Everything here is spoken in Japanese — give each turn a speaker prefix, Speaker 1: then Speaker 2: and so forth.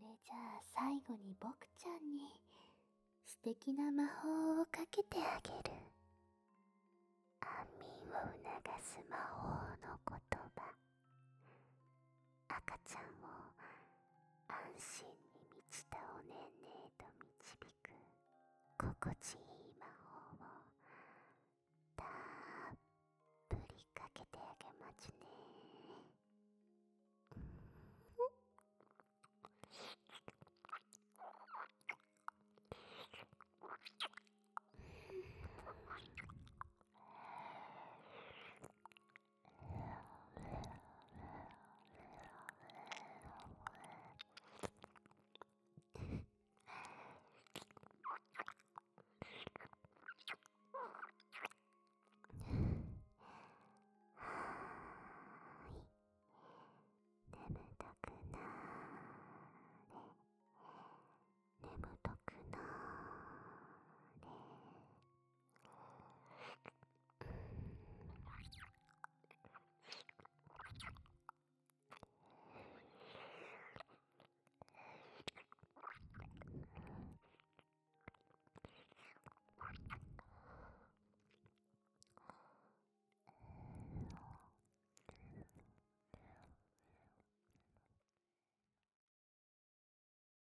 Speaker 1: じゃあ最後に僕ちゃんに素敵な魔法をかけてあげる。安眠を促す魔法の言葉。赤ちゃんを安心に満ちたおねんねへと導く心地いい